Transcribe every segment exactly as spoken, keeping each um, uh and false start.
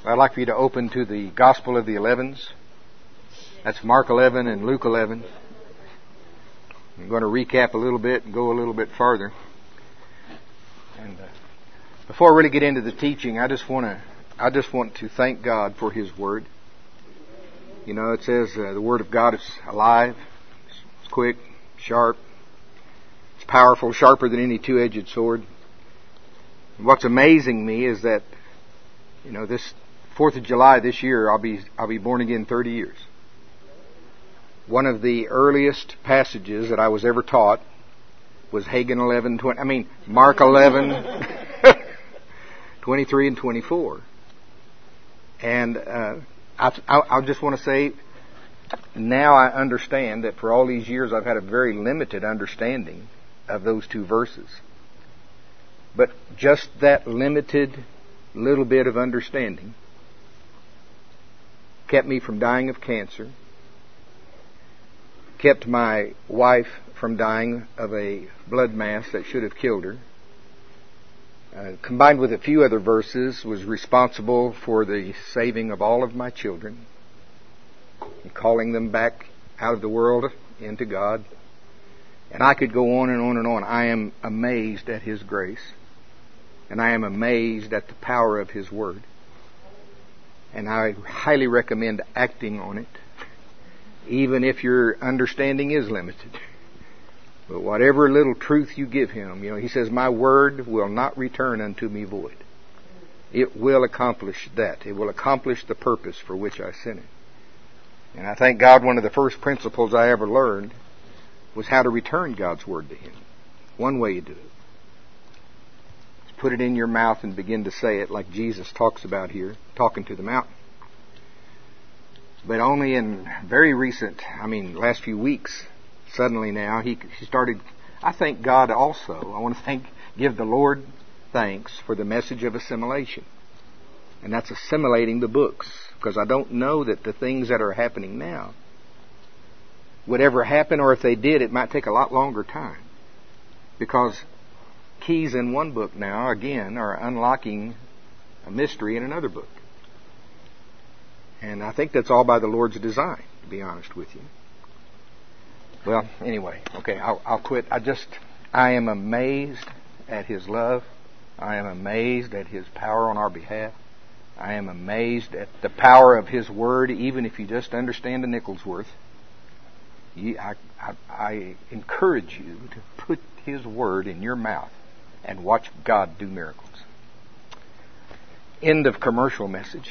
I'd like for you to open to the Gospel of the Elevens. That's Mark eleven and Luke eleven. I'm going to recap a little bit and go a little bit farther. And uh, before I really get into the teaching, I just want to I just want to thank God for His Word. You know, it says uh, the Word of God is alive, it's quick, sharp, it's powerful, sharper than any two-edged sword. And what's amazing me is that, you know, this Fourth of July this year, I'll be I'll be born again thirty years. One of the earliest passages that I was ever taught was Hagin eleven twenty. I mean Mark eleven twenty-three and twenty-four. And uh, I, I, I just want to say, now I understand that for all these years I've had a very limited understanding of those two verses. But just that limited little bit of understanding kept me from dying of cancer, kept my wife from dying of a blood mass that should have killed her, uh, combined with a few other verses, was responsible for the saving of all of my children, and calling them back out of the world into God. And I could go on and on and on. I am amazed at His grace, and I am amazed at the power of His Word. And I highly recommend acting on it, even if your understanding is limited. But whatever little truth you give Him, you know, He says, my word will not return unto me void. It will accomplish that. It will accomplish the purpose for which I sent it. And I thank God one of the first principles I ever learned was how to return God's word to Him. One way you do it. Put it in your mouth and begin to say it like Jesus talks about here, talking to the mountain. But only in very recent, I mean, last few weeks, suddenly now, he, he started, I thank God also. I want to thank, give the Lord thanks for the message of assimilation. And that's assimilating the books. Because I don't know that the things that are happening now would ever happen, or if they did, it might take a lot longer time. Because keys in one book now, again, are unlocking a mystery in another book. And I think that's all by the Lord's design, to be honest with you. Well, anyway, okay, I'll, I'll quit. I just, I am amazed at His love. I am amazed at His power on our behalf. I am amazed at the power of His Word, even if you just understand a nickel's worth. You, I, I, I encourage you to put His Word in your mouth and watch God do miracles. End of commercial message.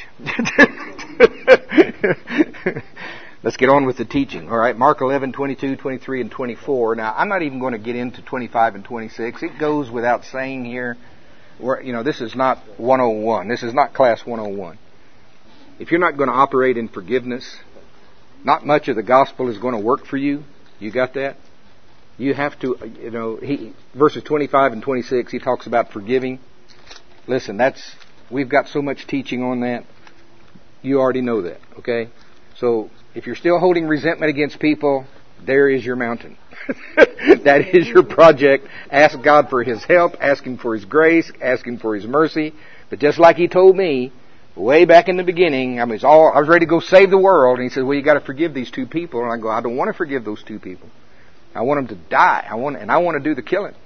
Let's get on with the teaching. All right, Mark eleven, twenty-two, twenty-three, and twenty-four. Now, I'm not even going to get into twenty-five and twenty-six. It goes without saying here. Where, you know, this is not one oh one. This is not class one oh one. If you're not going to operate in forgiveness, not much of the gospel is going to work for you. You got that? You have to, you know, he, verses twenty-five and twenty-six, he talks about forgiving. Listen, that's, we've got so much teaching on that. You already know that, okay? So, if you're still holding resentment against people, there is your mountain. That is your project. Ask God for His help, ask Him for His grace, ask Him for His mercy. But just like He told me, way back in the beginning, I mean, it's all, I was ready to go save the world, and He said, well, you got to forgive these two people. And I go, I don't want to forgive those two people. I want them to die. I want, and I want to do the killing.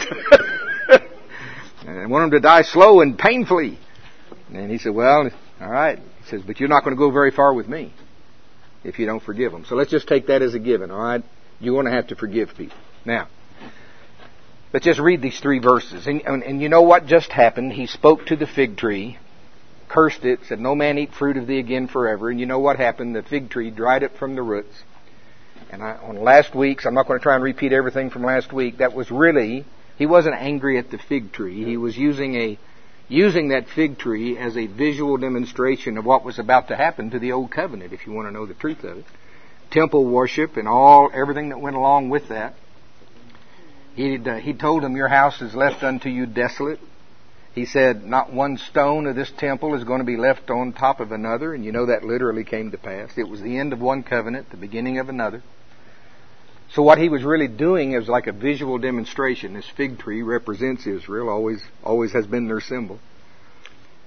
And I want them to die slow and painfully. And He said, well, all right. He says, but you're not going to go very far with me if you don't forgive them. So let's just take that as a given, all right? You're going to have to forgive people. Now, let's just read these three verses. And, and, and you know what just happened? He spoke to the fig tree, cursed it, said, no man eat fruit of thee again forever. And you know what happened? The fig tree dried up from the roots. And I, on last week's, I'm not going to try and repeat everything from last week. That was really, he wasn't angry at the fig tree. He was using a using that fig tree as a visual demonstration of what was about to happen to the old covenant, if you want to know the truth of it. Temple worship and all everything that went along with that. He uh, he told them, your house is left unto you desolate. He said, not one stone of this temple is going to be left on top of another. And you know that literally came to pass. It was the end of one covenant, the beginning of another. So what he was really doing is like a visual demonstration. This fig tree represents Israel, always always has been their symbol.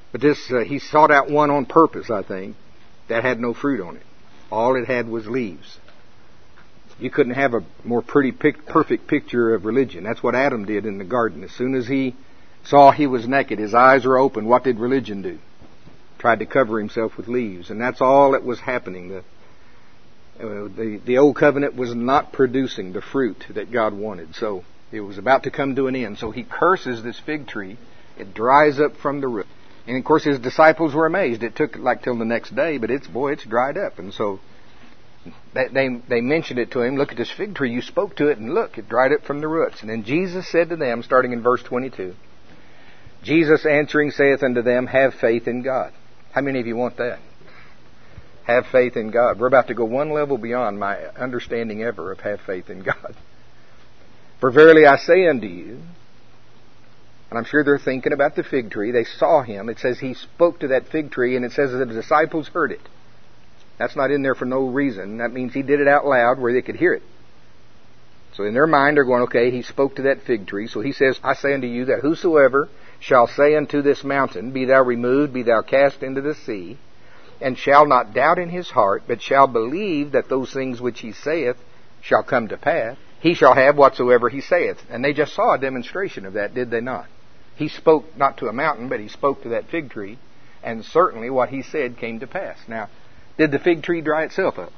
But this, uh, he sought out one on purpose, I think, that had no fruit on it. All it had was leaves. You couldn't have a more pretty, pic- perfect picture of religion. That's what Adam did in the garden. As soon as he saw he was naked, his eyes were open, what did religion do? Tried to cover himself with leaves. And that's all that was happening. The, uh, the, the old covenant was not producing the fruit that God wanted. So it was about to come to an end. So he curses this fig tree. It dries up from the root. And of course his disciples were amazed. It took like till the next day, but it's, boy, it's dried up. And so they, they, they mentioned it to him. Look at this fig tree. You spoke to it and look, it dried up from the roots. And then Jesus said to them, starting in verse twenty-two, Jesus answering saith unto them, have faith in God. How many of you want that? Have faith in God. We're about to go one level beyond my understanding ever of have faith in God. For verily I say unto you, and I'm sure they're thinking about the fig tree. They saw him. It says he spoke to that fig tree, and it says that the disciples heard it. That's not in there for no reason. That means he did it out loud where they could hear it. So in their mind they're going, okay, he spoke to that fig tree. So he says, I say unto you that whosoever shall say unto this mountain, be thou removed, be thou cast into the sea, and shall not doubt in his heart, but shall believe that those things which he saith shall come to pass, he shall have whatsoever he saith. And they just saw a demonstration of that, did they not? He spoke not to a mountain, but he spoke to that fig tree, and certainly what he said came to pass. Now, did the fig tree dry itself up?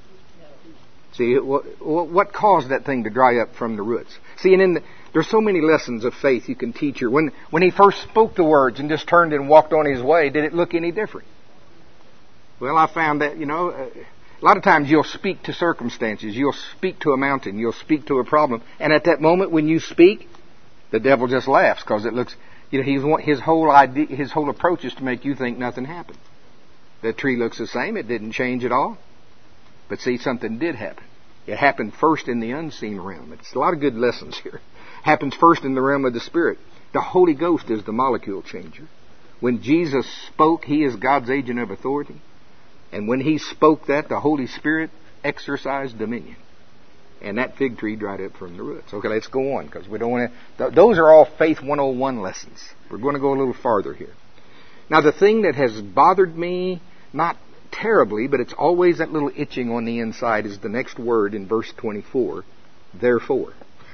See, what caused that thing to dry up from the roots? See, and in the, there's so many lessons of faith you can teach here. When, when he first spoke the words and just turned and walked on his way, did it look any different? Well, I found that, you know, a lot of times you'll speak to circumstances. You'll speak to a mountain. You'll speak to a problem. And at that moment when you speak, the devil just laughs because it looks, you know, he's, his whole idea, his whole approach is to make you think nothing happened. The tree looks the same. It didn't change at all. But see, something did happen. It happened first in the unseen realm. It's a lot of good lessons here. It happens first in the realm of the Spirit. The Holy Ghost is the molecule changer. When Jesus spoke, He is God's agent of authority. And when He spoke that, the Holy Spirit exercised dominion. And that fig tree dried up from the roots. Okay, let's go on, because we don't want to... Th- those are all Faith one oh one lessons. We're going to go a little farther here. Now, the thing that has bothered me, not terribly, but it's always that little itching on the inside, is the next word in verse twenty-four, therefore.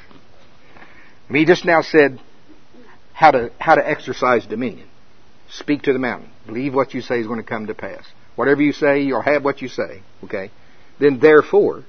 I mean, he just now said how to how to exercise dominion. Speak to the mountain. Believe what you say is going to come to pass. Whatever you say, you'll have what you say. Okay? Then therefore,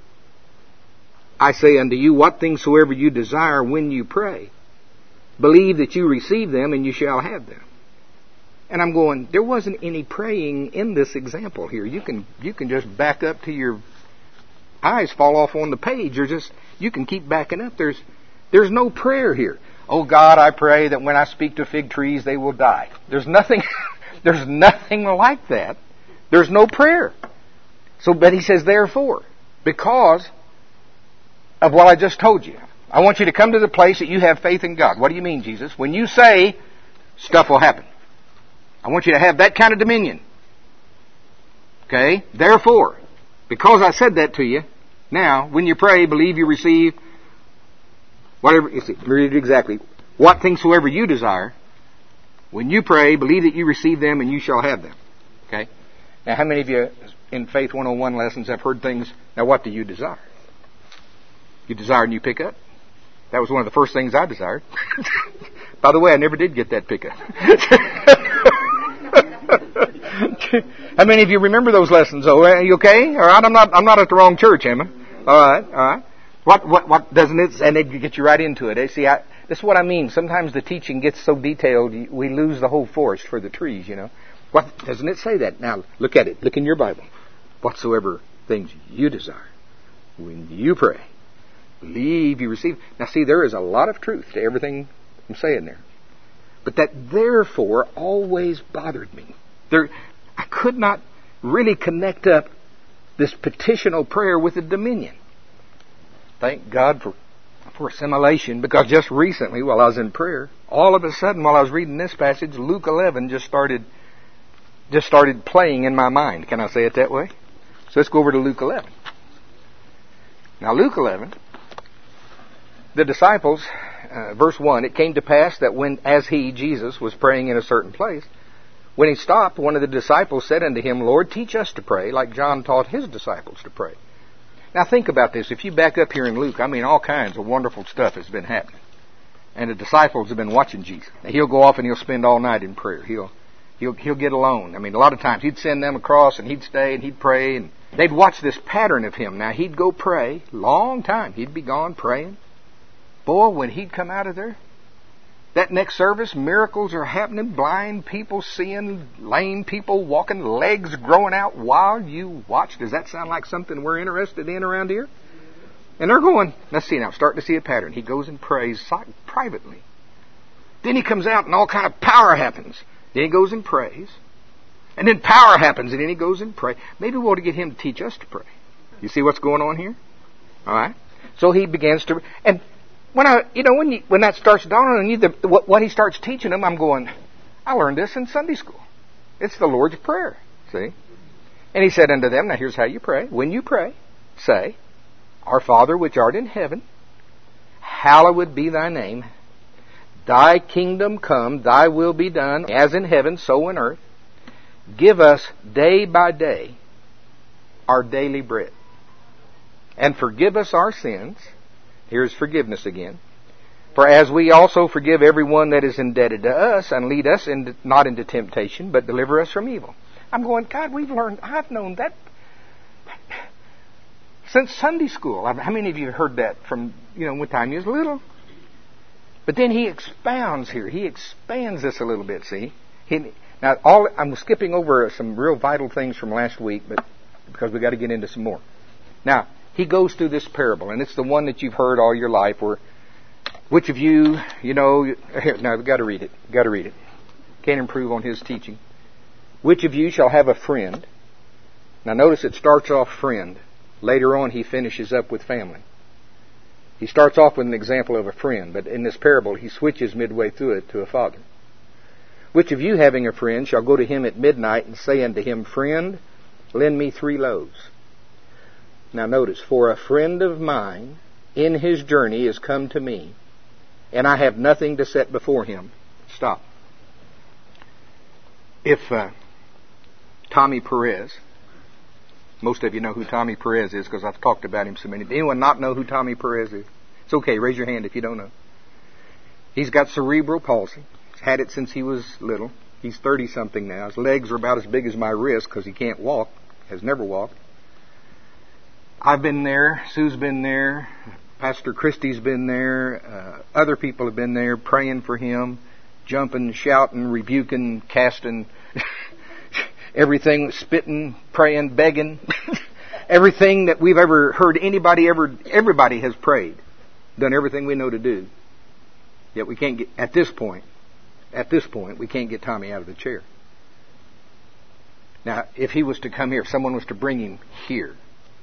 I say unto you, what things soever you desire when you pray, believe that you receive them and you shall have them. And I'm going, there wasn't any praying in this example here. You can you can just back up to your eyes fall off on the page, or just you can keep backing up. There's there's no prayer here. Oh God, I pray that when I speak to fig trees, they will die. There's nothing there's nothing like that. There's no prayer. So, but he says, therefore, because of what I just told you, I want you to come to the place that you have faith in God. What do you mean, Jesus? When you say, stuff will happen. I want you to have that kind of dominion. Okay? Therefore, because I said that to you, now, when you pray, believe you receive whatever, you see, read it exactly. What things soever you desire, when you pray, believe that you receive them and you shall have them. Okay? Now, how many of you in Faith one oh one lessons have heard things, now what do you desire? You desire and you pick up? That was one of the first things I desired. By the way, I never did get that pickup. How many of you remember those lessons? Oh, are you okay? All right, I'm not. I'm not at the wrong church, am I? All right, all right. What? What? What? Doesn't it? And it gets you right into it. See, I, this is what I mean. Sometimes the teaching gets so detailed, we lose the whole forest for the trees. You know. What? Doesn't it say that? Now, look at it. Look in your Bible. Whatsoever things you desire, when you pray, believe you receive. Now, see, there is a lot of truth to everything I'm saying there. But that therefore always bothered me. There, I could not really connect up this petitional prayer with a dominion. Thank God for, for assimilation, because just recently while I was in prayer, all of a sudden while I was reading this passage, Luke eleven just started just started playing in my mind. Can I say it that way? So let's go over to Luke eleven. Now Luke eleven, the disciples, uh, verse one, it came to pass that when, as he, Jesus, was praying in a certain place, When he stopped, one of the disciples said unto him, Lord, teach us to pray, like John taught his disciples to pray. Now think about this. If you back up here in Luke, I mean, all kinds of wonderful stuff has been happening. And the disciples have been watching Jesus. Now, he'll go off and he'll spend all night in prayer. He'll, he'll, he'll get alone. I mean, a lot of times he'd send them across and he'd stay and he'd pray, and they'd watch this pattern of him. Now, he'd go pray, long time. He'd be gone praying. Boy, when he'd come out of there, that next service, miracles are happening, blind people seeing, lame people walking, legs growing out while you watch. Does that sound like something we're interested in around here? And they're going, let's see now, starting to see a pattern. He goes and prays privately. Then he comes out and all kind of power happens. Then he goes and prays. And then power happens and then he goes and prays. Maybe we ought to get him to teach us to pray. You see what's going on here? All right. So he begins to, and when I, you know, when you, when that starts dawning on you, the, what, what he starts teaching them, I'm going, I learned this in Sunday school. It's the Lord's Prayer. See? And he said unto them, now here's how you pray. When you pray, say, Our Father which art in heaven, hallowed be thy name. Thy kingdom come, thy will be done, as in heaven, so in earth. Give us day by day our daily bread. And forgive us our sins. Here's forgiveness again. For as we also forgive everyone that is indebted to us, and lead us into, not into temptation, but deliver us from evil. I'm going, God, we've learned, I've known that since Sunday school. How many of you have heard that from, you know, when time you was little? But then he expounds here. He expands this a little bit, see? He, now, all I'm skipping over some real vital things from last week, but because we've got to get into some more. Now, he goes through this parable, and it's the one that you've heard all your life, where, which of you, you know, here, now we've got to read it. We've got to read it. Can't improve on his teaching. Which of you shall have a friend? Now notice it starts off friend. Later on he finishes up with family. He starts off with an example of a friend, but in this parable he switches midway through it to a father. Which of you having a friend shall go to him at midnight and say unto him, Friend, lend me three loaves. Now notice, for a friend of mine in his journey is come to me, and I have nothing to set before him. Stop. If uh, Tommy Perez, most of you know who Tommy Perez is because I've talked about him so many. Anyone not know who Tommy Perez is? It's okay, raise your hand if you don't know. He's got cerebral palsy. He's had it since he was little. He's thirty-something now. His legs are about as big as my wrist because he can't walk, has never walked. I've been there. Sue's been there. Pastor Christie's been there. Uh, other people have been there praying for him, jumping, shouting, rebuking, casting, everything, spitting, praying, begging. Everything that we've ever heard anybody ever, everybody has prayed, done everything we know to do. Yet we can't get, at this point, at this point, we can't get Tommy out of the chair. Now, if he was to come here, if someone was to bring him here,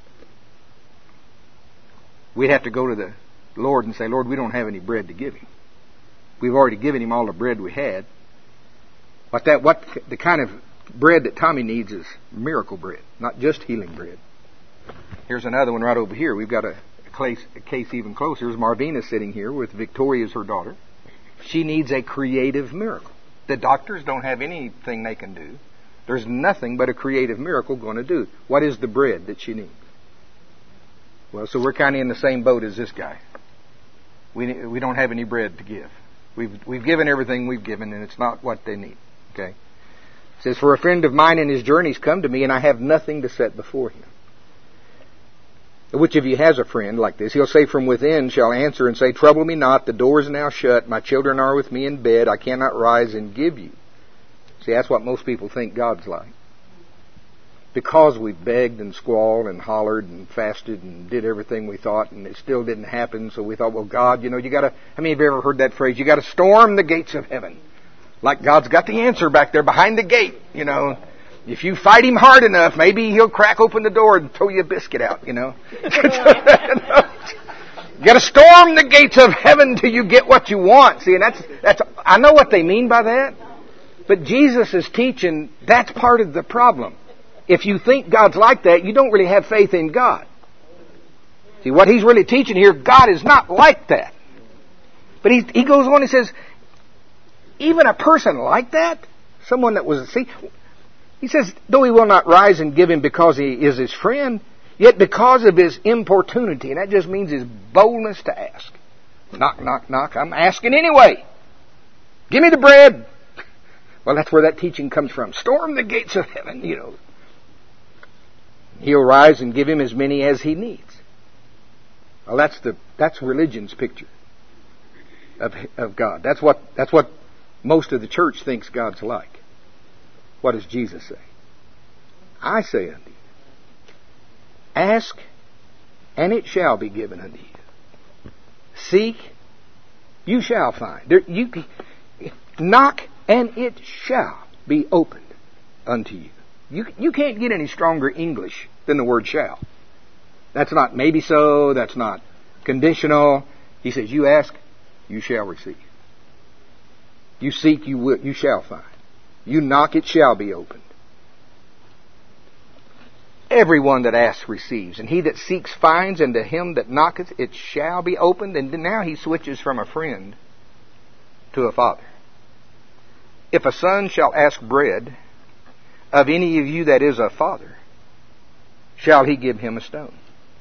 we'd have to go to the Lord and say, Lord, we don't have any bread to give him. We've already given him all the bread we had. But that, what the kind of bread that Tommy needs is miracle bread, not just healing bread. Here's another one right over here. We've got a, a, case, a case even closer. Here's Marvina sitting here with Victoria as her daughter. She needs a creative miracle. The doctors don't have anything they can do. There's nothing but a creative miracle going to do. What is the bread that she needs? Well, so we're kind of in the same boat as this guy. We we don't have any bread to give. We've we've given everything we've given, and it's not what they need. Okay. It says, for a friend of mine in his journeys come to me, and I have nothing to set before him. Which of you has a friend like this? He'll say from within, shall answer and say, Trouble me not, the door is now shut, my children are with me in bed, I cannot rise and give you. See, that's what most people think God's like. Because we begged and squalled and hollered and fasted and did everything we thought, and it still didn't happen, so we thought, well, God, you know, you gotta, how many of you ever heard that phrase? You gotta storm the gates of heaven. Like God's got the answer back there behind the gate, you know. If you fight him hard enough, maybe he'll crack open the door and throw you a biscuit out, you know. You gotta storm the gates of heaven till you get what you want. See, and that's, that's, I know what they mean by that. But Jesus is teaching, that's part of the problem. If you think God's like that, you don't really have faith in God. See, what he's really teaching here, God is not like that. But he, he goes on and says, even a person like that, Someone that was, see, he says, though he will not rise and give him because he is his friend, yet because of his importunity, and that just means his boldness to ask. Knock, knock, knock, I'm asking anyway. Give me the bread. Well, that's where that teaching comes from. Storm the gates of heaven, you know. He'll rise and give him as many as he needs. Well, that's the that's religion's picture of of God. That's what that's what most of the church thinks God's like. What does Jesus say? I say unto you, ask, and it shall be given unto you. Seek, you shall find. There, you knock, and it shall be opened unto you. You you can't get any stronger English than the word shall. That's not maybe so. That's not conditional. He says, you ask, you shall receive. You seek, you will, you shall find. You knock, it shall be opened. Everyone that asks receives, and he that seeks finds, and to him that knocketh it shall be opened. And now he switches from a friend to a father. If a son shall ask bread of any of you that is a father, shall he give him a stone?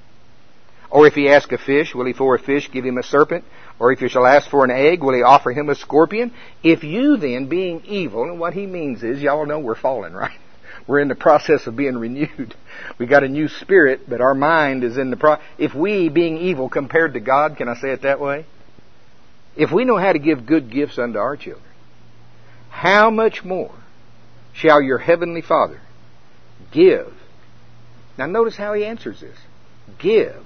Or if he ask a fish, will he for a fish give him a serpent? Or if he shall ask for an egg, will he offer him a scorpion? If you then, being evil, and what he means is, y'all know we're fallen, right? We're in the process of being renewed. We got a new spirit, but our mind is in the pro. If we, being evil compared to God, can I say it that way? If we know how to give good gifts unto our children, how much more shall your heavenly Father give? Now notice how he answers this. Give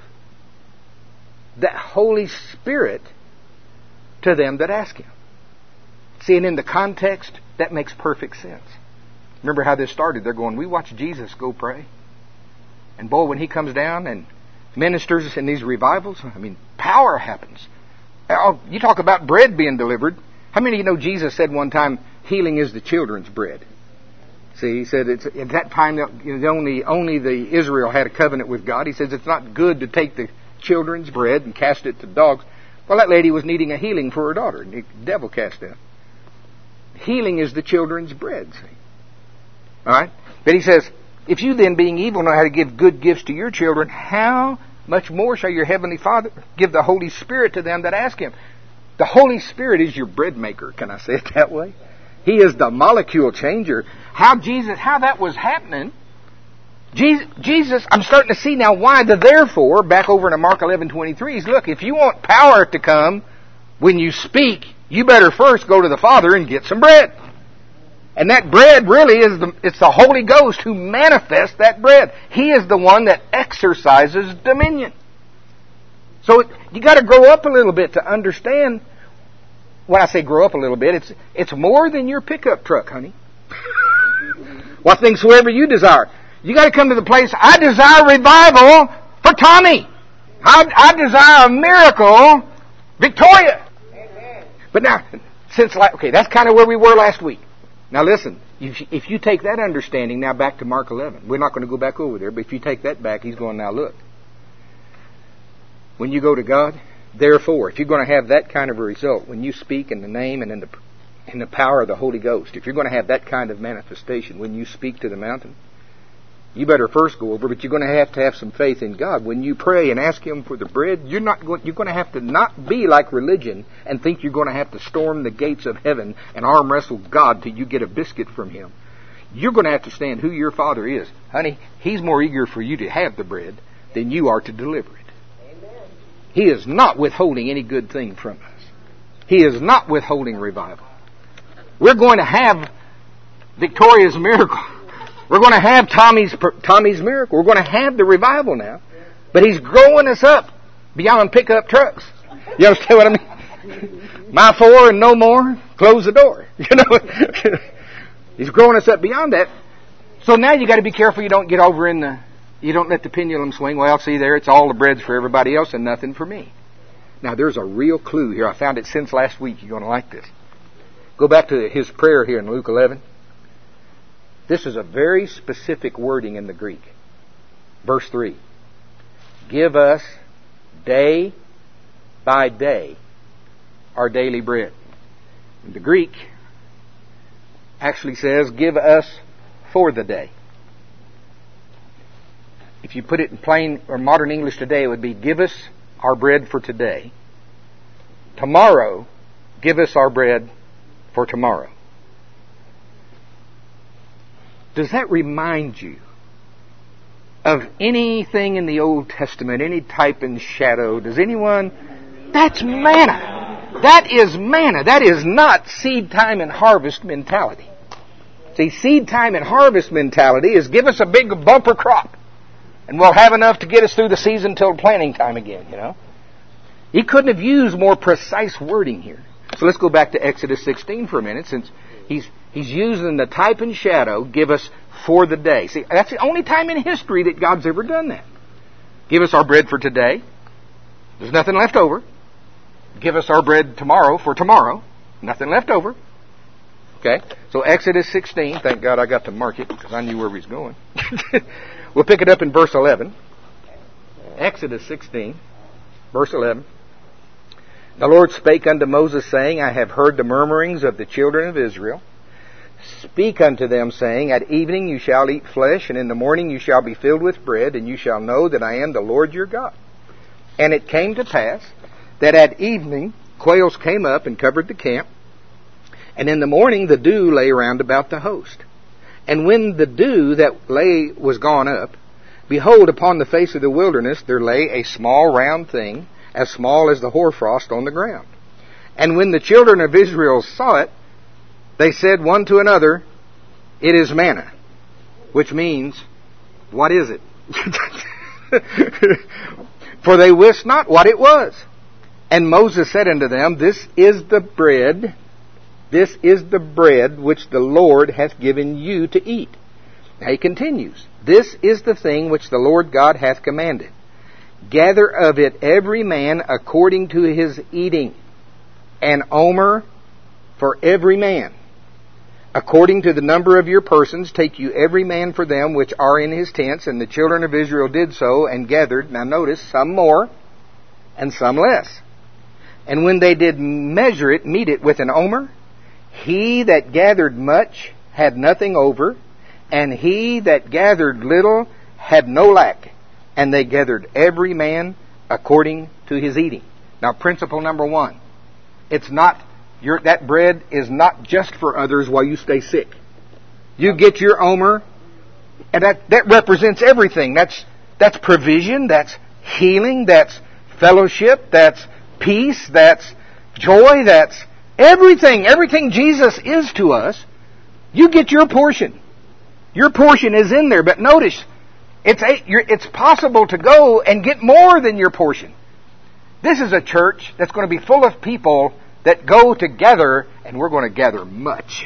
that Holy Spirit to them that ask him. See, and in the context, that makes perfect sense. Remember how this started. They're going, we watch Jesus go pray. And boy, when he comes down and ministers in these revivals, I mean, power happens. Oh, you talk about bread being delivered. How many of you know Jesus said one time, healing is the children's bread? See, he said it's, at that time, you know, only, only the Israel had a covenant with God. He says it's not good to take the children's bread and cast it to dogs. Well, that lady was needing a healing for her daughter, and the devil cast out. Healing is the children's bread, see. All right? But he says, if you then, being evil, know how to give good gifts to your children, how much more shall your heavenly Father give the Holy Spirit to them that ask him? The Holy Spirit is your bread maker. Can I say it that way? He is the molecule changer. How Jesus, how that was happening. Jesus, Jesus, I'm starting to see now why the therefore, back over in Mark eleven twenty-three, is look, if you want power to come when you speak, you better first go to the Father and get some bread. And that bread really is the, it's the Holy Ghost who manifests that bread. He is the one that exercises dominion. So it, you got to grow up a little bit to understand. When I say grow up a little bit, it's it's more than your pickup truck, honey. What things soever you desire. You got to come to the place, I desire revival for Tommy. I, I desire a miracle, Victoria. Amen. But now, since, like, okay, that's kind of where we were last week. Now listen, if you, if you take that understanding now back to Mark eleven, we're not going to go back over there, but if you take that back, he's going, now look. When you go to God, therefore, if you're going to have that kind of a result, when you speak in the name and in the, in the power of the Holy Ghost, if you're going to have that kind of manifestation when you speak to the mountain, you better first go over, but you're going to have to have some faith in God. When you pray and ask him for the bread, you're not going, you're going to have to not be like religion and think you're going to have to storm the gates of heaven and arm wrestle God till you get a biscuit from him. You're going to have to stand who your Father is. Honey, he's more eager for you to have the bread than you are to deliver it. Amen. He is not withholding any good thing from us. He is not withholding revival. We're going to have Victoria's miracle. We're going to have Tommy's Tommy's miracle. We're going to have the revival now. But he's growing us up beyond pickup trucks. You understand what I mean? My four and no more, close the door. You know, he's growing us up beyond that. So now you got to be careful you don't get over in the, you don't let the pendulum swing. Well, see there, it's all the breads for everybody else and nothing for me. Now there's a real clue here. I found it since last week. You're going to like this. Go back to his prayer here in Luke eleven. This is a very specific wording in the Greek. Verse three. Give us day by day our daily bread. In the Greek, actually says, give us for the day. If you put it in plain or modern English today, it would be, give us our bread for today. Tomorrow, give us our bread for tomorrow. Does that remind you of anything in the Old Testament, any type and shadow? Does anyone? That's manna. That is manna. That is not seed time and harvest mentality. See, seed time and harvest mentality is give us a big bumper crop, and we'll have enough to get us through the season till planting time again, you know. He couldn't have used more precise wording here. So let's go back to Exodus sixteen for a minute, since he's he's using the type and shadow, give us for the day. See, that's the only time in history that God's ever done that. Give us our bread for today. There's nothing left over. Give us our bread tomorrow for tomorrow. Nothing left over. Okay? So Exodus sixteen, thank God I got to mark it because I knew where he was going. We'll pick it up in verse eleven. Exodus sixteen, verse eleven. The Lord spake unto Moses, saying, I have heard the murmurings of the children of Israel. Speak unto them, saying, At evening you shall eat flesh, and in the morning you shall be filled with bread, and you shall know that I am the Lord your God. And it came to pass that at evening quails came up and covered the camp, and in the morning the dew lay round about the host. And when the dew that lay was gone up, behold, upon the face of the wilderness there lay a small round thing, as small as the hoarfrost on the ground. And when the children of Israel saw it, they said one to another, It is manna. Which means, what is it? For they wist not what it was. And Moses said unto them, This is the bread, this is the bread which the Lord hath given you to eat. Now he continues, This is the thing which the Lord God hath commanded. Gather of it every man according to his eating, an omer for every man. According to the number of your persons, take you every man for them which are in his tents. And the children of Israel did so, and gathered, now notice, some more, and some less. And when they did measure it, meet it with an omer, he that gathered much had nothing over, and he that gathered little had no lack. And they gathered every man according to his eating. Now, principle number one. It's not, your, that bread is not just for others while you stay sick. You get your omer, and that, that represents everything. That's, that's provision, that's healing, that's fellowship, that's peace, that's joy, that's everything. Everything Jesus is to us, you get your portion. Your portion is in there, but notice, It's a, you're, it's possible to go and get more than your portion. This is a church that's going to be full of people that go together, and we're going to gather much.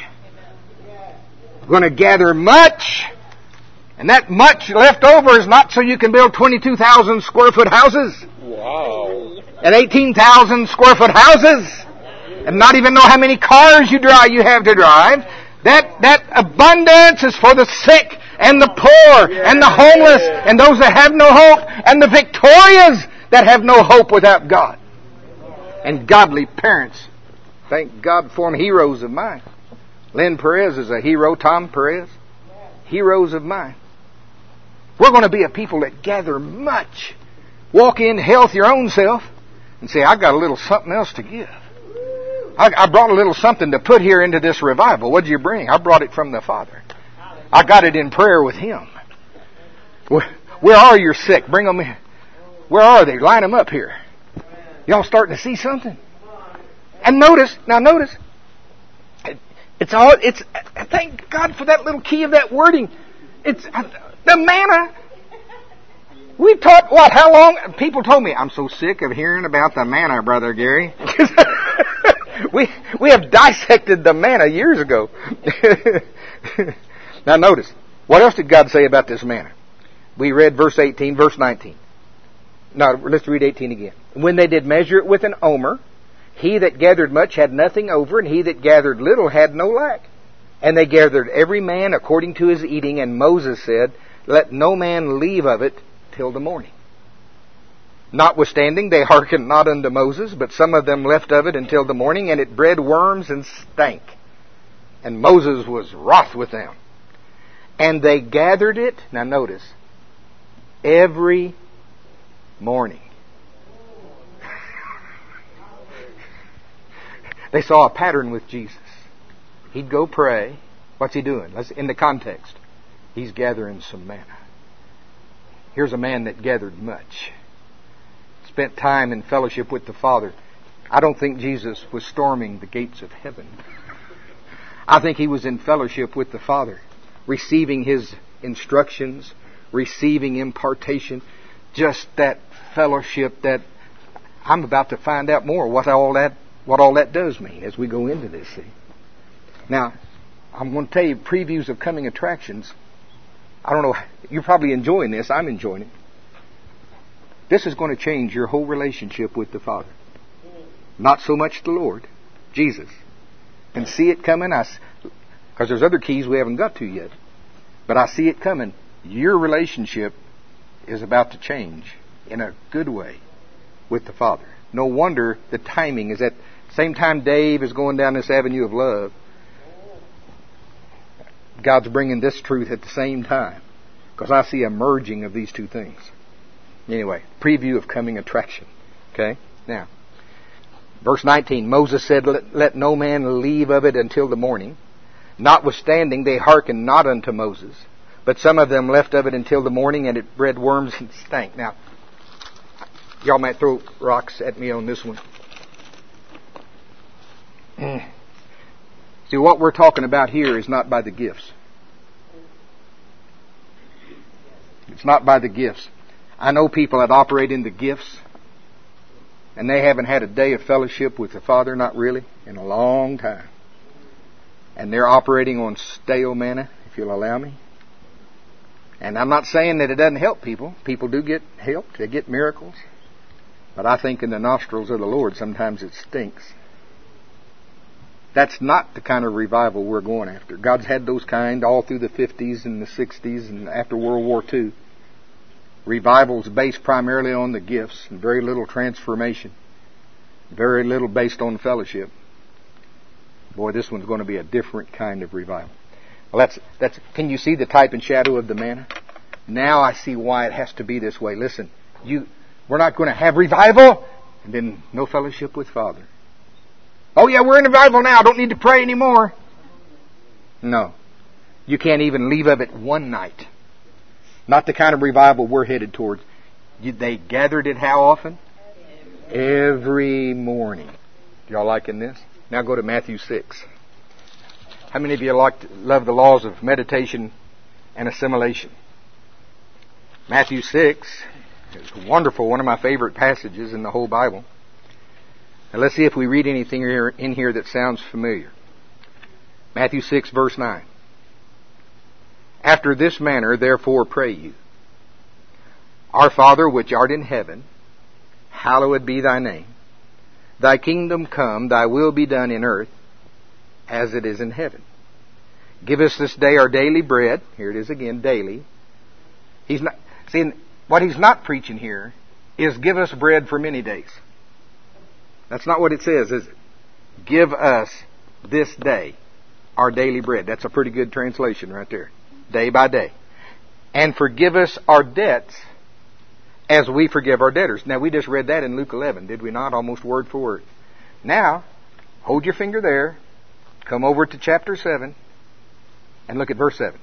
We're going to gather much. And that much left over is not so you can build twenty-two thousand square foot houses. Wow. And eighteen thousand square foot houses. And not even know how many cars you drive, you have to drive. That, that abundance is for the sick, and the poor, and the homeless, and those that have no hope, and the victorious that have no hope without God. And godly parents. Thank God for them, heroes of mine. Lynn Perez is a hero. Tom Perez, heroes of mine. We're going to be a people that gather much. Walk in health your own self and say, I got a little something else to give. I, I brought a little something to put here into this revival. What did you bring? I brought it from the Father. I got it in prayer with Him. Where, where are your sick? Bring them in. Where are they? Line them up here. Y'all starting to see something? And notice, now notice, it's all, it's, thank God for that little key of that wording. It's, the manna. We taught, what, how long? People told me, I'm so sick of hearing about the manna, Brother Gary. we, we have dissected the manna years ago. Now notice, what else did God say about this manna? We read verse eighteen, verse nineteen. Now, let's read eighteen again. When they did measure it with an omer, he that gathered much had nothing over, and he that gathered little had no lack. And they gathered every man according to his eating, and Moses said, Let no man leave of it till the morning. Notwithstanding, they hearkened not unto Moses, but some of them left of it until the morning, and it bred worms and stank. And Moses was wroth with them. And they gathered it, now notice, every morning. They saw a pattern with Jesus. He'd go pray. What's he doing? Let's, in the context, he's gathering some manna. Here's a man that gathered much. Spent time in fellowship with the Father. I don't think Jesus was storming the gates of heaven. I think he was in fellowship with the Father, receiving His instructions, receiving impartation, just that fellowship that I'm about to find out more what all that what all that does mean as we go into this. See? Now, I'm going to tell you previews of coming attractions. I don't know, you're probably enjoying this. I'm enjoying it. This is going to change your whole relationship with the Father. Not so much the Lord, Jesus. And see it coming. I, because there's other keys we haven't got to yet. But I see it coming. Your relationship is about to change in a good way with the Father. No wonder the timing is at the same time Dave is going down this avenue of love. God's bringing this truth at the same time. Because I see a merging of these two things. Anyway, preview of coming attraction. Okay? Now, verse nineteen, Moses said, let, let no man leave of it until the morning. Notwithstanding, they hearkened not unto Moses. But some of them left of it until the morning, and it bred worms and stank. Now, y'all might throw rocks at me on this one. See, what we're talking about here is not by the gifts. It's not by the gifts. I know people that operate in the gifts, and they haven't had a day of fellowship with the Father, not really, in a long time. And they're operating on stale manna, if you'll allow me. And I'm not saying that it doesn't help people. People do get helped. They get miracles. But I think in the nostrils of the Lord, sometimes it stinks. That's not the kind of revival we're going after. God's had those kind all through the fifties and the sixties and after World War Two. Revivals based primarily on the gifts and very little transformation. Very little based on fellowship. Boy, this one's going to be a different kind of revival. Well, that's, that's, can you see the type and shadow of the manna? Now I see why it has to be this way. Listen, you, we're not going to have revival and then no fellowship with Father. Oh yeah, we're in revival now. Don't need to pray anymore. No. You can't even leave of it one night. Not the kind of revival we're headed towards. They gathered it how often? Every morning. Y'all liking this? Now go to Matthew six. How many of you like to love the laws of meditation and assimilation? Matthew six is wonderful, one of my favorite passages in the whole Bible. Now let's see if we read anything here, in here that sounds familiar. Matthew six verse nine. After this manner, therefore, pray you. Our Father which art in heaven, hallowed be thy name. Thy kingdom come, thy will be done in earth, as it is in heaven. Give us this day our daily bread. Here it is again, daily. He's not, see, what he's not preaching here is give us bread for many days. That's not what it says, is it? Give us this day our daily bread. That's a pretty good translation right there. Day by day. And forgive us our debts as we forgive our debtors. Now, we just read that in Luke eleven, did we not? Almost word for word. Now, hold your finger there. Come over to chapter seven and look at verse seven.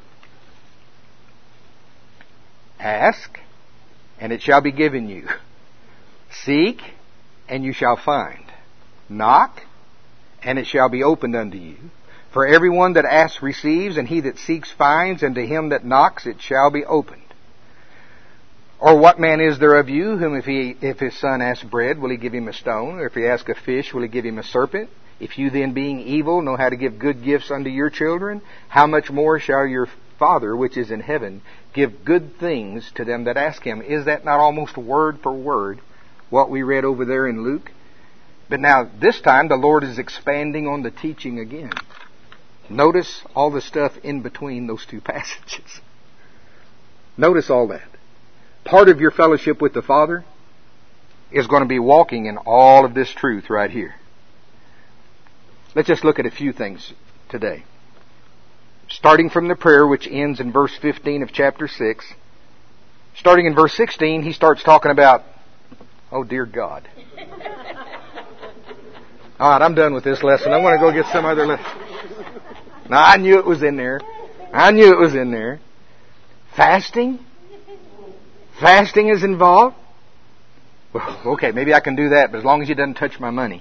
Ask, and it shall be given you. Seek, and you shall find. Knock, and it shall be opened unto you. For everyone that asks receives, and he that seeks finds, and to him that knocks it shall be opened. Or what man is there of you, whom if he if his son asks bread, will he give him a stone? Or if he asks a fish, will he give him a serpent? If you then, being evil, know how to give good gifts unto your children, how much more shall your Father, which is in heaven, give good things to them that ask him? Is that not almost word for word what we read over there in Luke? But now, this time, the Lord is expanding on the teaching again. Notice all the stuff in between those two passages. Notice all that. Part of your fellowship with the Father is going to be walking in all of this truth right here. Let's just look at a few things today. starting from the prayer which ends in verse fifteen of chapter six. Starting in verse sixteen, he starts talking about, oh dear God. All right, I'm done with this lesson. I want to go get some other lesson. Now, I knew it was in there. I knew it was in there. Fasting? Fasting is involved? Well, okay, maybe I can do that, but as long as he doesn't touch my money.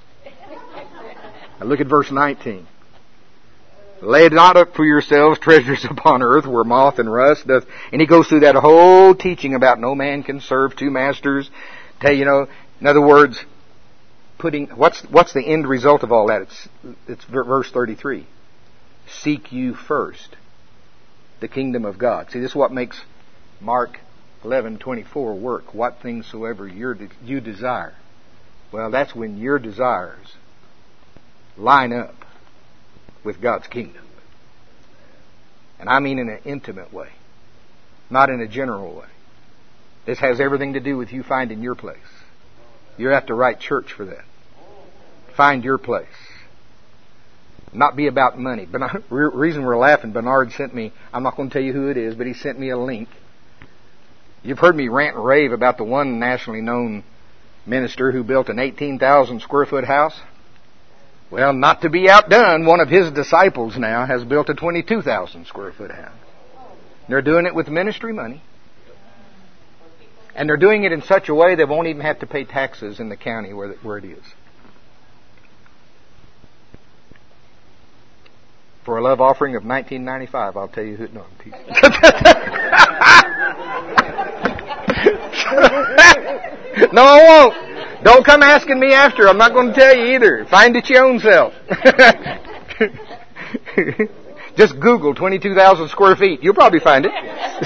Now look at verse nineteen. Lay not up for yourselves treasures upon earth where moth and rust doth. And he goes through that whole teaching about no man can serve two masters. Tell you know, in other words, putting what's what's the end result of all that? It's it's verse thirty-three. Seek you first the kingdom of God. See, this is what makes Mark eleven twenty-four work. What things soever you're, you desire. Well, that's when your desires line up with God's kingdom. And I mean in an intimate way, not in a general way. This has everything to do with you finding your place. You're at the right church for that. Find your place. Not be about money. But the reason we're laughing, Bernard sent me, I'm not going to tell you who it is, but he sent me a link. You've heard me rant and rave about the one nationally known minister who built an eighteen thousand square foot house. Well, not to be outdone, one of his disciples now has built a twenty-two thousand square foot house. They're doing it with ministry money. And they're doing it in such a way they won't even have to pay taxes in the county where, where it is. For a love offering of nineteen ninety-five, I'll tell you who... No, I'm teasing. No, I won't. Don't come asking me after. I'm not going to tell you either. Find it your own self. Just Google twenty-two thousand square feet. You'll probably find it.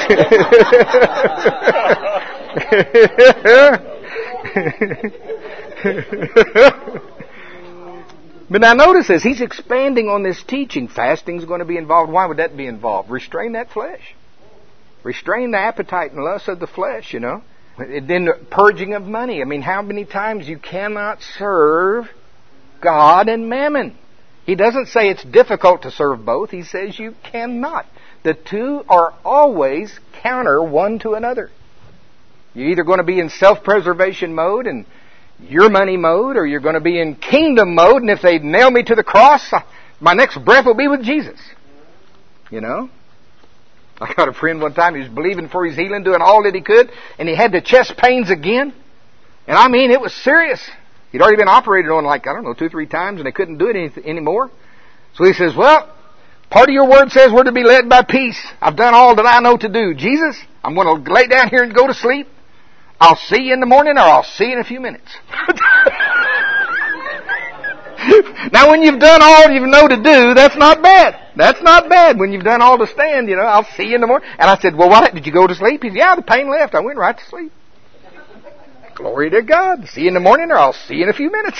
But now notice this. He's expanding on this teaching. Fasting's going to be involved. Why would that be involved? Restrain that flesh. Restrain the appetite and lust of the flesh, you know. Then the purging of money. I mean, how many times you cannot serve God and mammon? He doesn't say it's difficult to serve both. He says you cannot. The two are always counter one to another. You're either going to be in self-preservation mode and your money mode, or you're going to be in kingdom mode, and if they nail me to the cross, my next breath will be with Jesus. You know? I got a friend one time, he was believing for his healing, doing all that he could, and he had the chest pains again. And I mean, it was serious. He'd already been operated on like, I don't know, two, three times, and they couldn't do it any, anymore. So he says, well, part of your word says we're to be led by peace. I've done all that I know to do. Jesus, I'm going to lay down here and go to sleep. I'll see you in the morning, or I'll see you in a few minutes. Now, when you've done all you know to do, that's not bad. That's not bad. When you've done all to stand, you know, I'll see you in the morning. And I said, well, what? Did you go to sleep? He said, yeah, the pain left. I went right to sleep. Glory to God. See you in the morning, or I'll see you in a few minutes.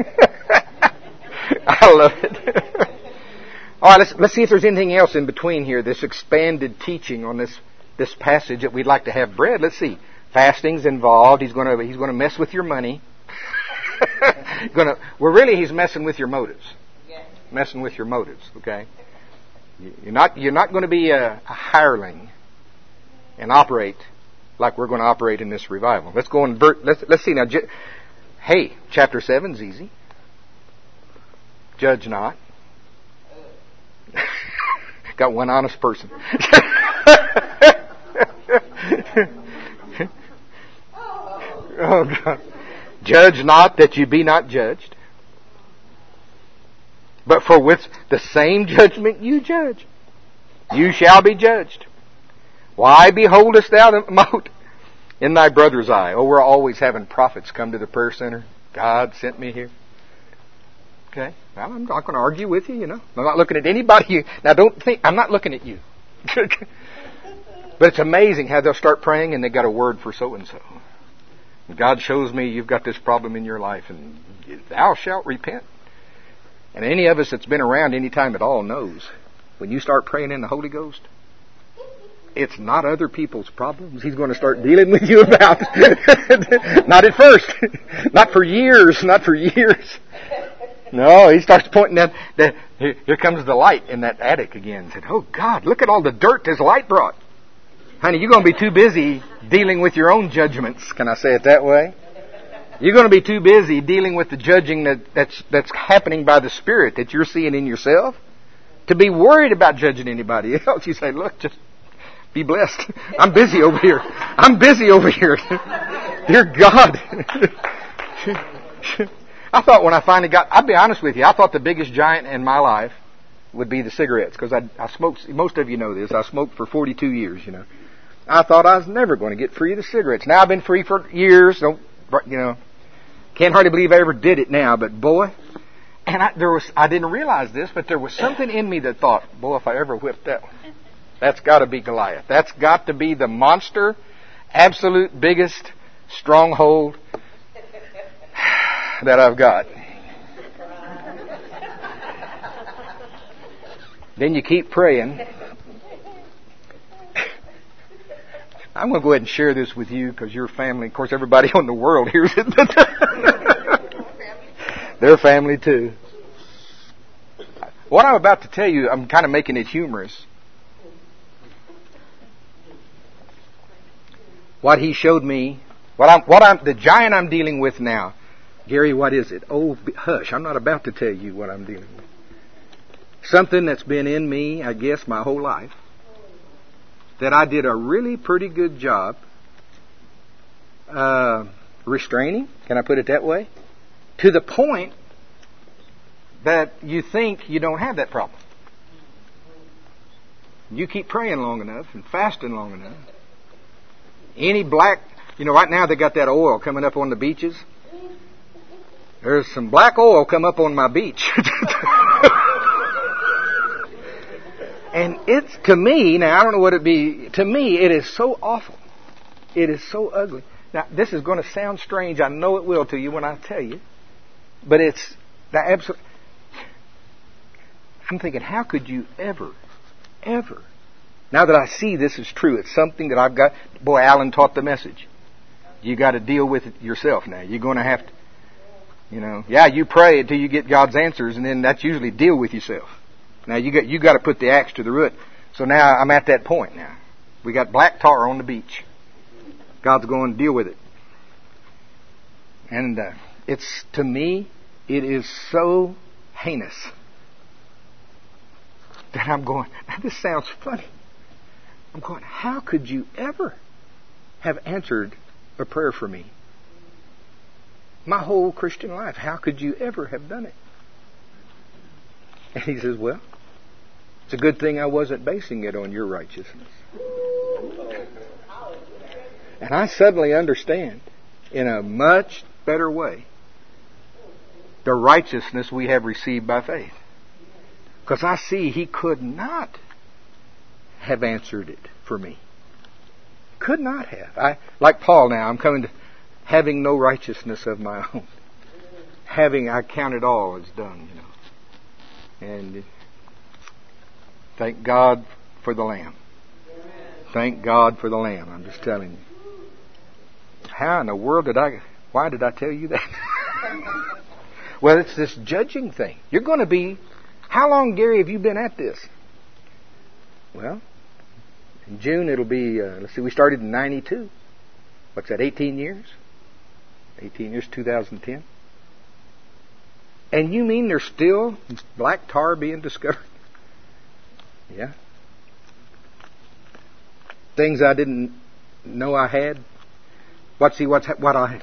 I love it. All right, let's, let's see if there's anything else in between here, this expanded teaching on this, this passage that we'd like to have bread. Let's see. Fasting's involved. He's going to, he's going to mess with your money. Gonna, well, really, he's messing with your motives. Yes. Messing with your motives. Okay, you're not you're not going to be a, a hireling and operate like we're going to operate in this revival. Let's go and let's let's see now. Hey, chapter seven's easy. Judge not. Got one honest person. Oh God. Judge not that you be not judged. But for with the same judgment you judge, you shall be judged. Why beholdest thou the mote in thy brother's eye? Oh, we're always having prophets come to the prayer center. God sent me here. Okay. Well, I'm not going to argue with you, you know. I'm not looking at anybody. Now don't think, I'm not looking at you. But it's amazing how they'll start praying and they got a word for so-and-so. God shows me you've got this problem in your life, and thou shalt repent. And any of us that's been around any time at all knows, when you start praying in the Holy Ghost, it's not other people's problems He's going to start dealing with you about. Not at first. Not for years. Not for years. No, he starts pointing at that. Here, here comes the light in that attic again. He said, "Oh God, look at all the dirt this light brought." Honey, you're going to be too busy dealing with your own judgments. Can I say it that way? You're going to be too busy dealing with the judging that, that's that's happening by the Spirit that you're seeing in yourself to be worried about judging anybody else. You say, "Look, just be blessed. I'm busy over here. I'm busy over here." Dear God. I thought when I finally got, I'll be honest with you, I thought the biggest giant in my life would be the cigarettes, because I, I smoked, most of you know this, I smoked for forty-two years, you know. I thought I was never going to get free of the cigarettes. Now I've been free for years, don't, you know, can't hardly believe I ever did it now, but boy, and I, there was, I didn't realize this, but there was something in me that thought, boy, if I ever whipped that one, that's got to be Goliath. That's got to be the monster, absolute biggest stronghold that I've got. Then you keep praying. I'm going to go ahead and share this with you because your family, of course, everybody in the world hears it. Their family too. What I'm about to tell you, I'm kind of making it humorous. What he showed me, what I'm, what I'm, the giant I'm dealing with now. Gary, what is it? Oh, hush, I'm not about to tell you what I'm dealing with. Something that's been in me, I guess, my whole life, that I did a really pretty good job uh, restraining, can I put it that way? To the point that you think you don't have that problem. You keep praying long enough and fasting long enough. Any black, you know, right now they got that oil coming up on the beaches. There's some black oil come up on my beach. And it's, to me, now I don't know what it'd be, to me it is so awful. It is so ugly. Now this is going to sound strange, I know it will to you when I tell you. But it's, the absolute, I'm thinking, how could you ever, ever, now that I see this is true, it's something that I've got, boy, Alan taught the message. You got to deal with it yourself now. You're going to have to, you know, yeah, you pray until you get God's answers, and then that's usually deal with yourself. Now you got you got to put the axe to the root. So now I'm at that point now. We got black tar on the beach. God's going to deal with it. And uh, it's, to me, it is so heinous that I'm going, now this sounds funny. I'm going, how could you ever have answered a prayer for me? My whole Christian life, how could you ever have done it? And he says, well, it's a good thing I wasn't basing it on your righteousness. And I suddenly understand in a much better way the righteousness we have received by faith. Because I see he could not have answered it for me. Could not have. I, like Paul now, I'm coming to having no righteousness of my own. Having, I count it all as done, you know. And thank God for the Lamb. Thank God for the Lamb. I'm just telling you. How in the world did I, why did I tell you that? Well, it's this judging thing. You're going to be, how long, Gary, have you been at this? Well, in June it'll be, uh, let's see, we started in ninety-two. What's that, eighteen years? eighteen years, two thousand ten. And you mean there's still black tar being discovered? Yeah. Things I didn't know I had. What's see what's what I.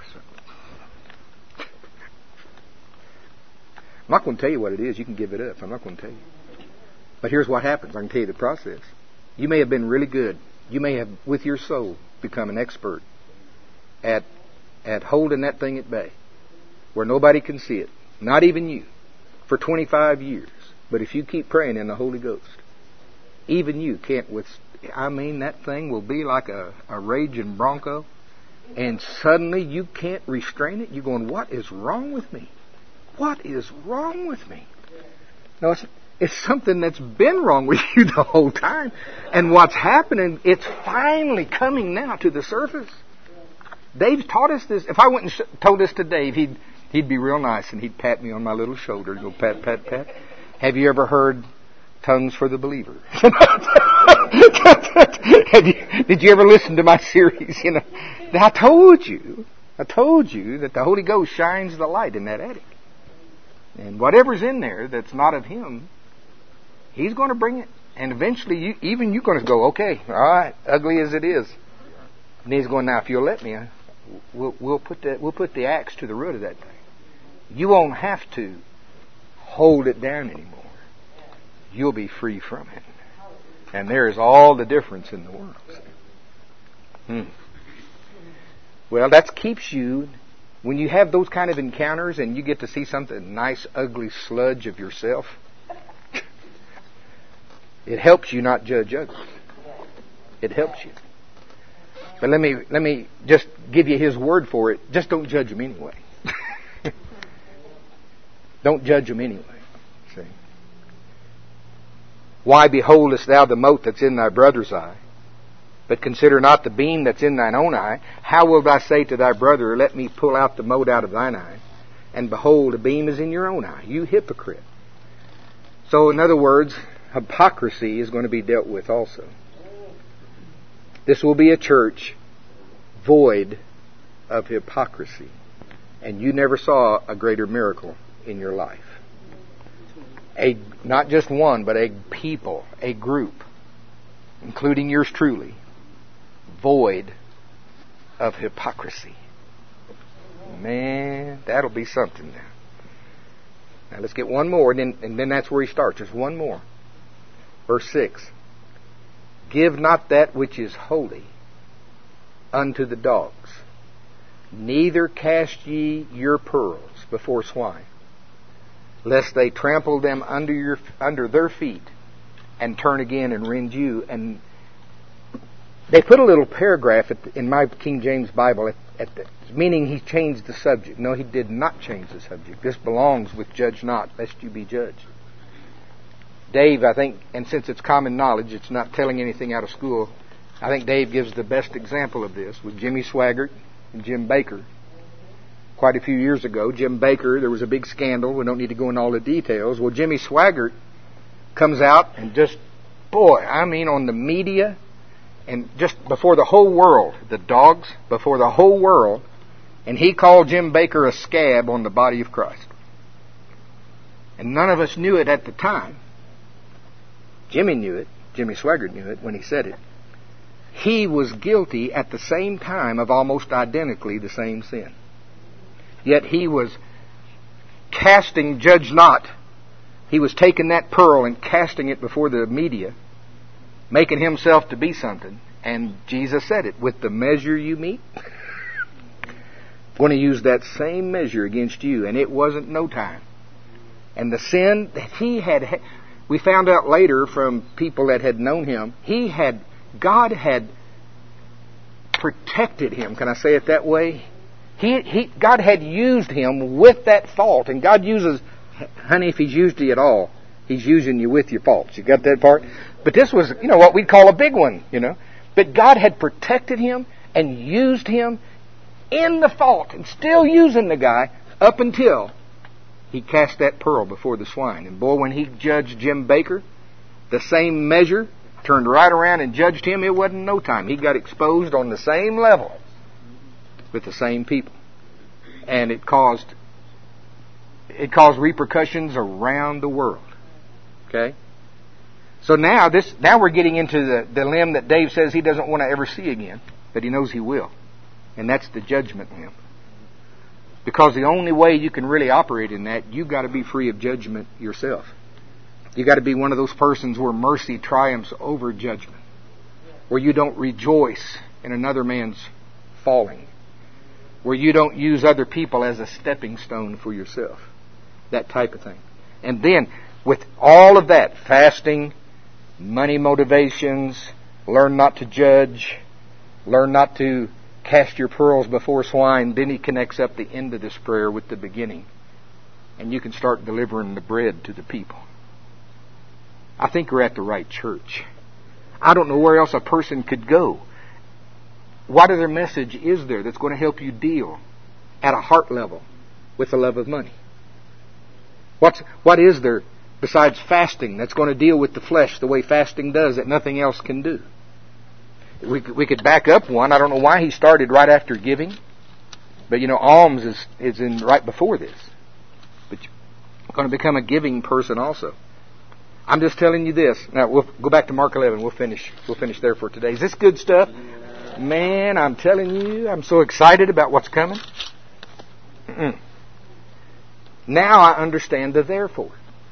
I'm not going to tell you what it is. You can give it up. I'm not going to tell you. But here's what happens. I can tell you the process. You may have been really good. You may have, with your soul, become an expert at at holding that thing at bay, where nobody can see it, not even you, for twenty-five years. But if you keep praying in the Holy Ghost, even you can't with. I mean, that thing will be like a, a raging bronco, and suddenly you can't restrain it. You're going, what is wrong with me? What is wrong with me? No, it's, it's something that's been wrong with you the whole time. And what's happening, it's finally coming now to the surface. Dave taught us this. If I went and sh- told this to Dave, he'd He'd be real nice, and he'd pat me on my little shoulder. Go pat, pat, pat. Have you ever heard Tongues for the Believer? Have you, did you ever listen to my series? You know, I told you, I told you that the Holy Ghost shines the light in that attic, and whatever's in there that's not of Him, He's going to bring it. And eventually, you, even you're going to go, okay, all right, ugly as it is. And He's going, now, if you'll let me, we'll, we'll put that, we'll put the axe to the root of that thing. You won't have to hold it down anymore. You'll be free from it. And there is all the difference in the world. Hmm. Well, that keeps you, when you have those kind of encounters and you get to see something nice, ugly sludge of yourself, it helps you not judge others. It helps you. But let me let me just give you His word for it. Just don't judge them anyway. Don't judge them anyway. See? Why beholdest thou the mote that's in thy brother's eye, but consider not the beam that's in thine own eye? How wilt thou say to thy brother, let me pull out the mote out of thine eye, and behold, a beam is in your own eye? You hypocrite. So, in other words, hypocrisy is going to be dealt with also. This will be a church void of hypocrisy. And you never saw a greater miracle in your life. A, not just one, but a people, a group, including yours truly, void of hypocrisy. Man, that'll be something now. Now let's get one more, and then, and then that's where he starts. Just one more. Verse six. Give not that which is holy unto the dogs, neither cast ye your pearls before swine, lest they trample them under your under their feet, and turn again and rend you. And they put a little paragraph at the, in my King James Bible, at, at the, meaning he changed the subject. No, he did not change the subject. This belongs with judge not, lest you be judged. Dave, I think, and since it's common knowledge, it's not telling anything out of school, I think Dave gives the best example of this with Jimmy Swaggart and Jim Baker. Quite a few years ago, Jim Baker, there was a big scandal. We don't need to go into all the details. Well, Jimmy Swaggart comes out and just, boy, I mean on the media and just before the whole world, the dogs, before the whole world, and he called Jim Baker a scab on the body of Christ. And none of us knew it at the time. Jimmy knew it. Jimmy Swaggart knew it when he said it. He was guilty at the same time of almost identically the same sin. Yet he was casting judge not. He was taking that pearl and casting it before the media, making himself to be something. And Jesus said it, with the measure you meet, I'm going to use that same measure against you. And it wasn't no time. And the sin that he had, we found out later from people that had known him, he had, God had protected him. Can I say it that way? He, he, God had used him with that fault. And God uses, honey, if He's used you at all, He's using you with your faults. You got that part? But this was, you know, what we'd call a big one, you know. But God had protected him and used him in the fault and still using the guy up until he cast that pearl before the swine. And boy, when he judged Jim Baker, the same measure, turned right around and judged him, it wasn't no time. He got exposed on the same level with the same people. And it caused it caused repercussions around the world. Okay? So now this now we're getting into the, the limb that Dave says he doesn't want to ever see again, but he knows he will. And that's the judgment limb. Because the only way you can really operate in that, you've got to be free of judgment yourself. You've got to be one of those persons where mercy triumphs over judgment. Where you don't rejoice in another man's falling. Where you don't use other people as a stepping stone for yourself. That type of thing. And then, with all of that, fasting, money motivations, learn not to judge, learn not to cast your pearls before swine, then he connects up the end of this prayer with the beginning. And you can start delivering the bread to the people. I think we're at the right church. I don't know where else a person could go. What other message is there that's going to help you deal at a heart level with the love of money? What's, what is there besides fasting that's going to deal with the flesh the way fasting does that nothing else can do? We, we could back up one. I don't know why he started right after giving. But you know, alms is, is in right before this. But you're going to become a giving person also. I'm just telling you this. Now, we'll go back to Mark eleven. We'll finish. We'll finish there for today. Is this good stuff? Man, I'm telling you, I'm so excited about what's coming. Mm-mm. Now I understand the therefore.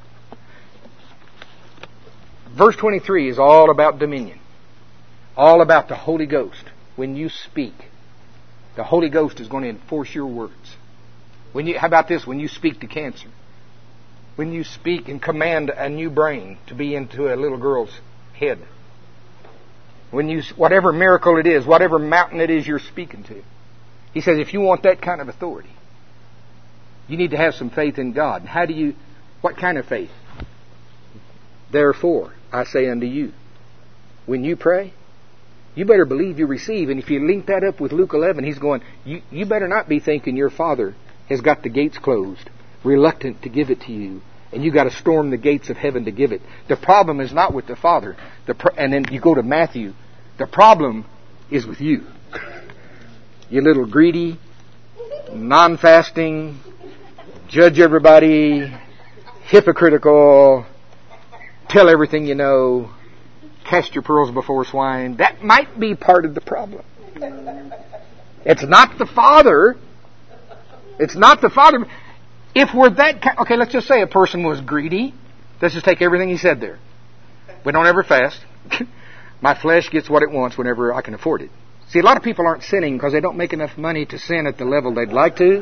Verse twenty-three is all about dominion. All about the Holy Ghost. When you speak, the Holy Ghost is going to enforce your words. When you, how about this? When you speak to cancer. When you speak and command a new brain to be into a little girl's head. When you, whatever miracle it is, whatever mountain it is you're speaking to. He says if you want that kind of authority, you need to have some faith in God. How do you, what kind of faith? Therefore, I say unto you, when you pray, you better believe you receive. And if you link that up with Luke eleven, he's going, you, you better not be thinking your Father has got the gates closed, reluctant to give it to you, and you got to storm the gates of heaven to give it. The problem is not with the Father. The pro- and then you go to Matthew. The problem is with you. You little greedy, non-fasting, judge everybody, hypocritical, tell everything you know, cast your pearls before swine. That might be part of the problem. It's not the Father. It's not the Father. If we're that kind, okay, let's just say a person was greedy. Let's just take everything he said there. We don't ever fast. My flesh gets what it wants whenever I can afford it. See, a lot of people aren't sinning because they don't make enough money to sin at the level they'd like to.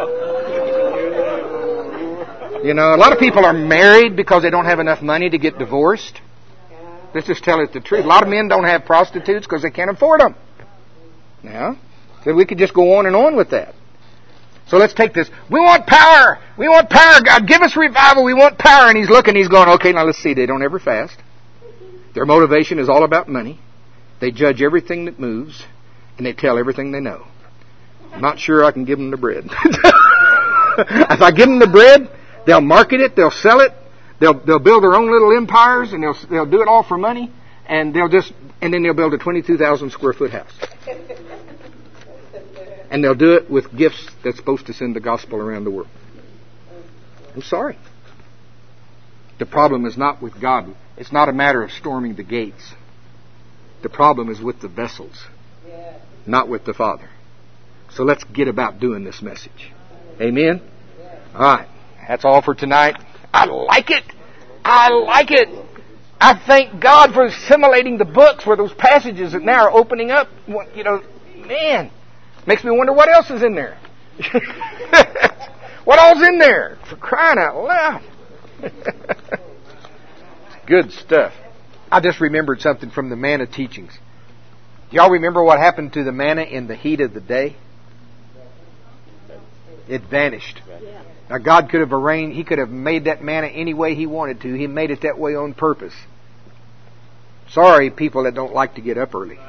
You know, a lot of people are married because they don't have enough money to get divorced. Let's just tell it the truth. A lot of men don't have prostitutes because they can't afford them. Now, so we could just go on and on with that. So let's take this. We want power. We want power. God, give us revival. We want power. And he's looking. He's going, okay, now let's see. They don't ever fast. Their motivation is all about money. They judge everything that moves. And they tell everything they know. I'm not sure I can give them the bread. If I give them the bread, they'll market it. They'll sell it. They'll they'll build their own little empires. And they'll they'll do it all for money. And they'll just and then they'll build a twenty-two thousand square foot house. And they'll do it with gifts that's supposed to send the gospel around the world. I'm sorry. The problem is not with God. It's not a matter of storming the gates. The problem is with the vessels, not with the Father. So let's get about doing this message. Amen? All right. That's all for tonight. I like it. I like it. I thank God for assimilating the books where those passages that now are opening up. You know, man. Makes me wonder what else is in there. What all's in there? For crying out loud. Good stuff. I just remembered something from the manna teachings. Do y'all remember what happened to the manna in the heat of the day? It vanished. Now God could have arranged, He could have made that manna any way He wanted to. He made it that way on purpose. Sorry, people that don't like to get up early.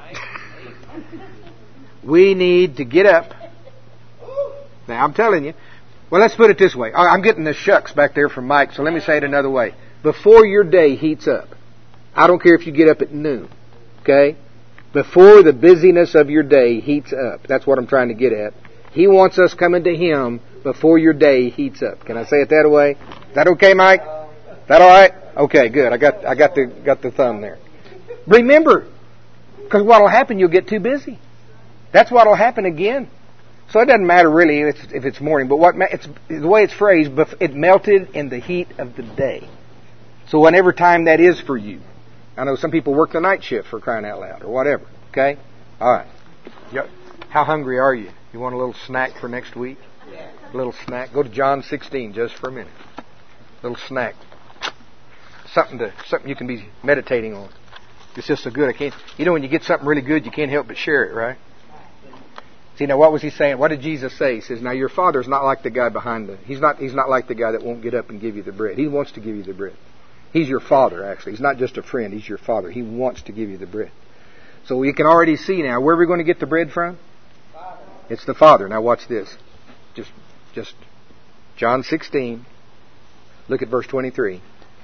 We need to get up. Now, I'm telling you. Well, let's put it this way. I'm getting the shucks back there from Mike, so let me say it another way. Before your day heats up, I don't care if you get up at noon, okay? Before the busyness of your day heats up. That's what I'm trying to get at. He wants us coming to Him before your day heats up. Can I say it that way? Is that okay, Mike? Is that all right? Okay, good. I got I got the got the thumb there. Remember, because what'll happen, you'll get too busy. That's what will happen again. So it doesn't matter really if it's, if it's morning, but what it's the way it's phrased, it melted in the heat of the day. So whenever time that is for you. I know some people work the night shift for crying out loud or whatever. Okay? All right. How hungry are you? You want a little snack for next week? A little snack? Go to John sixteen just for a minute. A little snack. Something to something you can be meditating on. It's just so good. I can't. You know, when you get something really good, you can't help but share it, right? See, now what was He saying? What did Jesus say? He says, now your Father's not like the guy behind the... He's not He's not like the guy that won't get up and give you the bread. He wants to give you the bread. He's your Father, actually. He's not just a friend. He's your Father. He wants to give you the bread. So you can already see now, where are we going to get the bread from? Father. It's the Father. Now watch this. Just, just John sixteen. Look at verse twenty-three.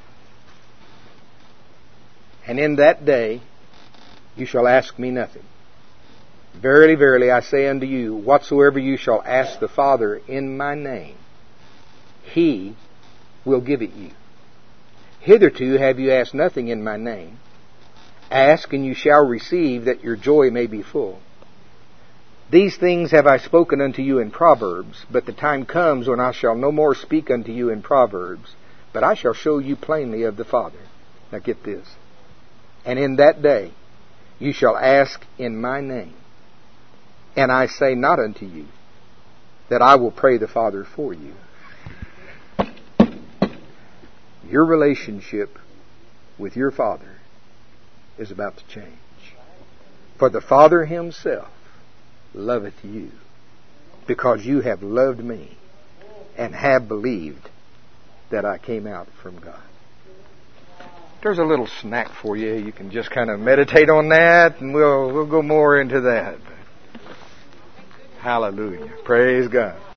And in that day you shall ask me nothing. Verily, verily, I say unto you, whatsoever you shall ask the Father in my name, He will give it you. Hitherto have you asked nothing in my name. Ask, and you shall receive, that your joy may be full. These things have I spoken unto you in Proverbs, but the time comes when I shall no more speak unto you in Proverbs, but I shall show you plainly of the Father. Now get this. And in that day you shall ask in my name. And I say not unto you that I will pray the Father for you. Your relationship with your Father is about to change. For the Father Himself loveth you, because you have loved me and have believed that I came out from God. There's a little snack for you. You can just kind of meditate on that, and we'll we'll go more into that. Hallelujah. Praise God.